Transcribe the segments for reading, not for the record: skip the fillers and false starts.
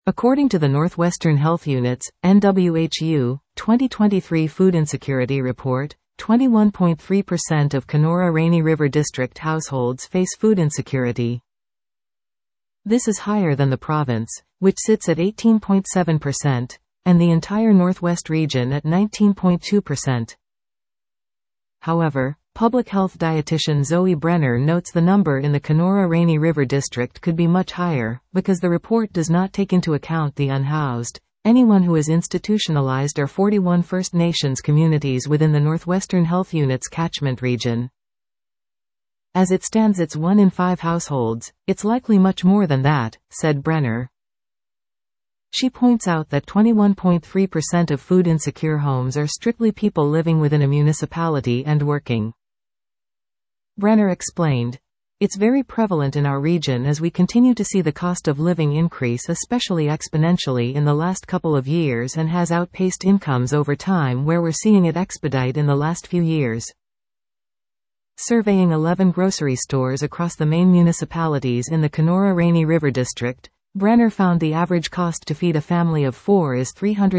According to the Northwestern Health Unit's NWHU 2023 Food Insecurity Report, 21.3% of Kenora-Rainy River District households face food insecurity. This is higher than the province, which sits at 18.7%, and the entire Northwest region at 19.2%. However, public health dietitian Zoe Brenner notes the number in the Kenora-Rainy River District could be much higher, because the report does not take into account the unhoused, anyone who is institutionalized, or 41 First Nations communities within the Northwestern Health Unit's catchment region. As it stands, it's 1 in 5 households. It's likely much more than that, said Brenner. She points out that 21.3% of food insecure homes are strictly people living within a municipality and working. Brenner explained, "It's very prevalent in our region as we continue to see the cost of living increase, especially exponentially in the last couple of years, and has outpaced incomes over time, where we're seeing it expedite in the last few years." Surveying 11 grocery stores across the main municipalities in the Kenora-Rainy River District, Brenner found the average cost to feed a family of 4 is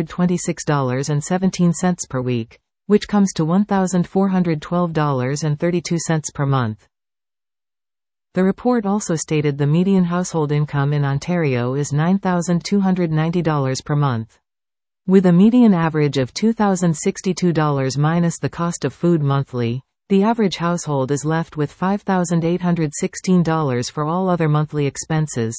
$326.17 per week, which comes to $1,412.32 per month. The report also stated the median household income in Ontario is $9,290 per month. With a median average of $2,062 minus the cost of food monthly, the average household is left with $5,816 for all other monthly expenses.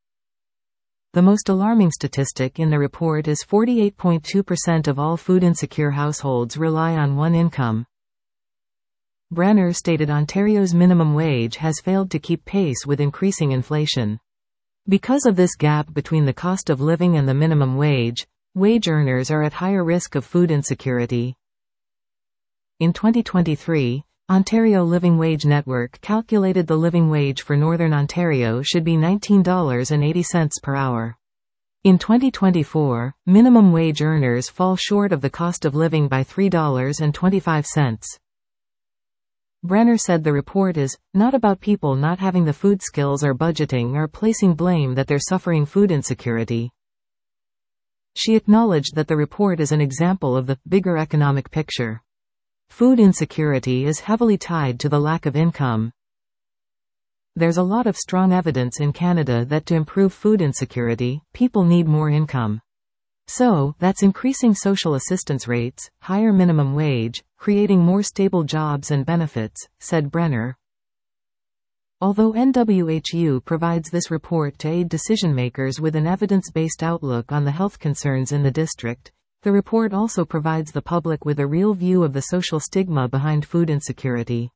The most alarming statistic in the report is 48.2% of all food insecure households rely on one income. Brenner stated Ontario's minimum wage has failed to keep pace with increasing inflation. Because of this gap between the cost of living and the minimum wage, wage earners are at higher risk of food insecurity. In 2023, Ontario Living Wage Network calculated the living wage for Northern Ontario should be $19.80 per hour. In 2024, minimum wage earners fall short of the cost of living by $3.25. Brenner said the report is not about people not having the food skills or budgeting or placing blame that they're suffering food insecurity. She acknowledged that the report is an example of the bigger economic picture. Food insecurity is heavily tied to the lack of income. There's a lot of strong evidence in Canada that to improve food insecurity, people need more income. So, that's increasing social assistance rates, higher minimum wage, creating more stable jobs and benefits, said Brenner. Although NWHU provides this report to aid decision-makers with an evidence-based outlook on the health concerns in the district, the report also provides the public with a real view of the social stigma behind food insecurity.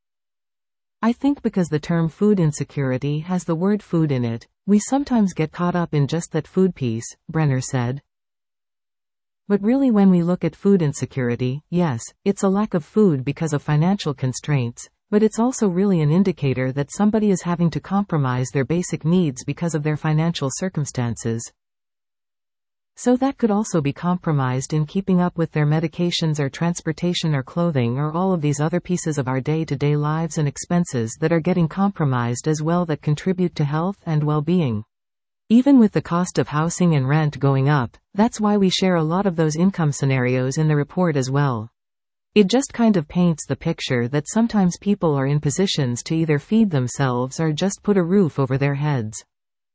I think because the term food insecurity has the word food in it, we sometimes get caught up in just that food piece, Brenner said. But really, when we look at food insecurity, yes, it's a lack of food because of financial constraints, but it's also really an indicator that somebody is having to compromise their basic needs because of their financial circumstances. So that could also be compromised in keeping up with their medications or transportation or clothing or all of these other pieces of our day-to-day lives and expenses that are getting compromised as well, that contribute to health and well-being. Even with the cost of housing and rent going up, that's why we share a lot of those income scenarios in the report as well. It just kind of paints the picture that sometimes people are in positions to either feed themselves or just put a roof over their heads.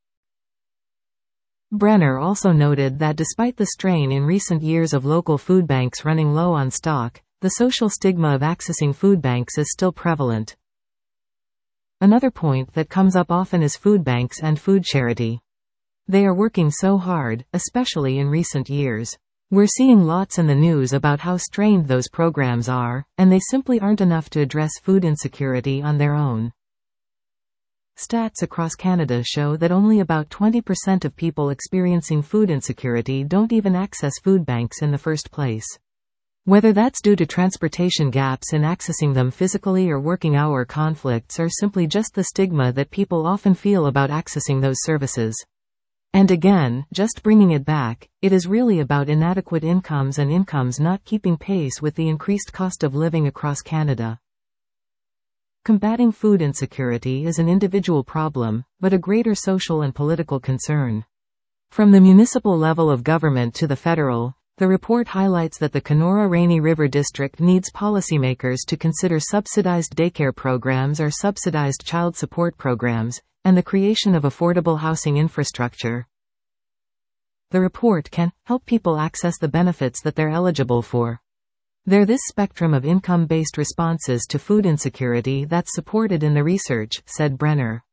Brenner also noted that despite the strain in recent years of local food banks running low on stock, the social stigma of accessing food banks is still prevalent. Another point that comes up often is food banks and food charity. They are working so hard, especially in recent years. We're seeing lots in the news about how strained those programs are, and they simply aren't enough to address food insecurity on their own. Stats across Canada show that only about 20% of people experiencing food insecurity don't even access food banks in the first place. Whether that's due to transportation gaps in accessing them physically, or working hour conflicts, or simply just the stigma that people often feel about accessing those services. And again, just bringing it back, it is really about inadequate incomes and incomes not keeping pace with the increased cost of living across Canada. Combating food insecurity is an individual problem, but a greater social and political concern. From the municipal level of government to the federal, the report highlights that the Kenora-Rainy River District needs policymakers to consider subsidized daycare programs or subsidized child support programs, and the creation of affordable housing infrastructure. The report can help people access the benefits that they're eligible for. There's this spectrum of income-based responses to food insecurity that's supported in the research, said Brenner.